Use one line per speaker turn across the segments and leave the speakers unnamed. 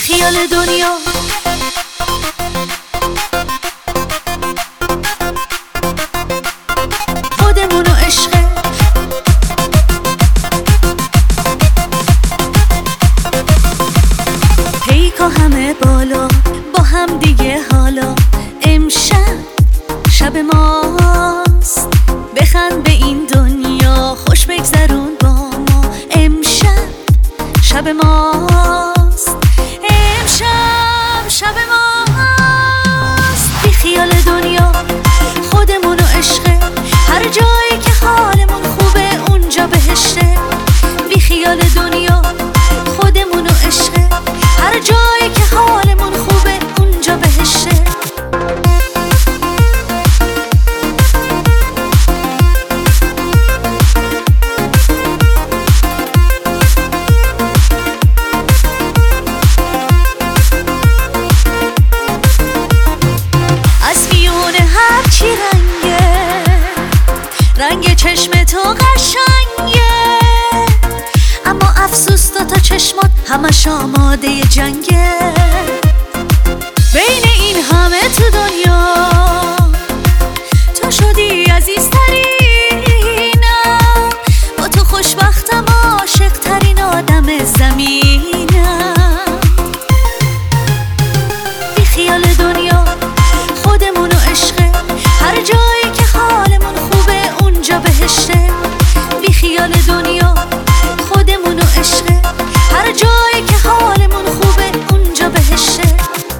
خیال دنیا خودمون و عشقه، پیکا همه بالا با هم دیگه. حالا امشب شب ماست، بخند به این دنیا، خوش بگذرون با ما. امشب شب ماست، امشب شب ماست. بی خیال دنیا خودمون و عشقه، هر جایی که حالمون خوبه اونجا بهشته. بی خیال دنیا خودمون و عشقه، هر جایی که حالمون خوبه اونجا بهشته. هرچی رنگ چشم تو قشنگه، اما افسوس تا چشمات همش آماده جنگه. بین این همه تو دنیا تو شدی عزیزترینم، با تو خوشبختم، عاشق ترین آدم زمینم. بی خیال دنیا خودمون و عشقه، هر جایی که حالمون خوبه اونجا بهشته. بی خیال دنیا خودمون و عشقه، هر جایی که حالمون خوبه اونجا بهشته.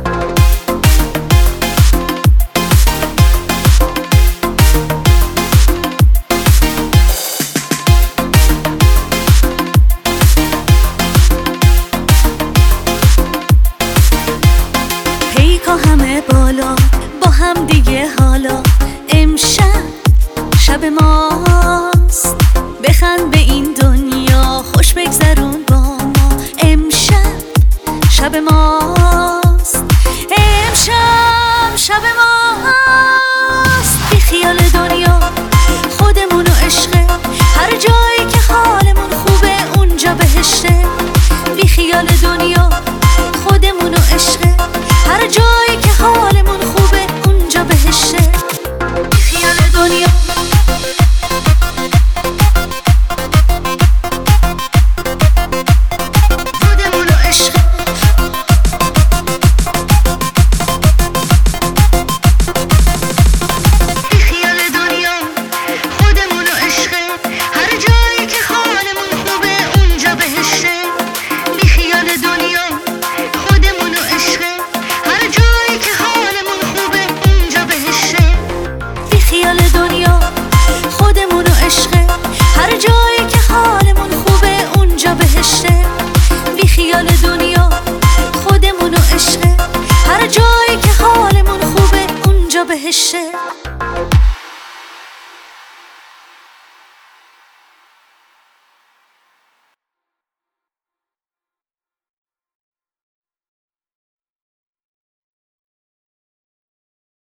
پیکا همه بالا با هم دیگه. حالا امشب شب ماست، بخند به این دنیا، خوش بگذرون با ما. امشب شب ماست، امشب شب ماست. بی خیال دنیا خودمون و عشقه، هر جایی که حالمون خوبه اونجا بهشته. بی خیال دنیا خودمون و عشقه، هر جایی که حالمون خوبه اونجا بهشته. بی خیال دنیا خودمون و عشقه، بی خیال دنیا خودمون و عشقه، هر جایی که حالمون خوبه اونجا بهشته. بی خیال دنیا خودمون و عشقه، هر جایی که حالمون خوبه اونجا بهشته. بی خیال دنیا خودمون و عشقه، هر جایی که حالمون خوبه اونجا بهشته. بی خیال دنیا خودمون و عشقه، هر جایی که حالمون خوبه اونجا بهشته.